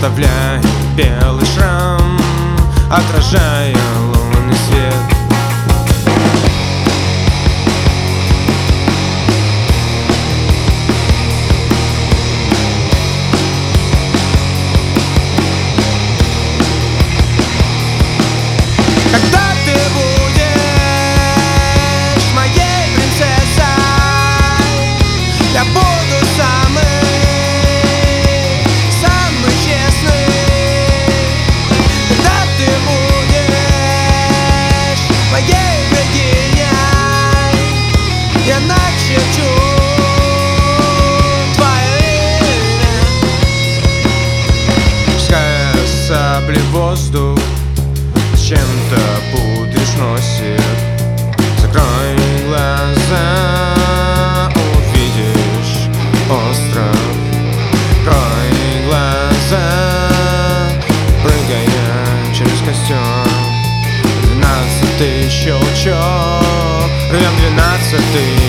оставляя белый шрам, отражая лунный свет. Когда ты будешь моей принцессой, я буду самый честный. Когда ты будешь моей богиней, я начерчу твое имя. Пускай сабли воздух чем-то пудришь носит, закрой глаза, увидишь остров. Закрой глаза, прыгая через костер. 12-й щелчок, рвем 12-й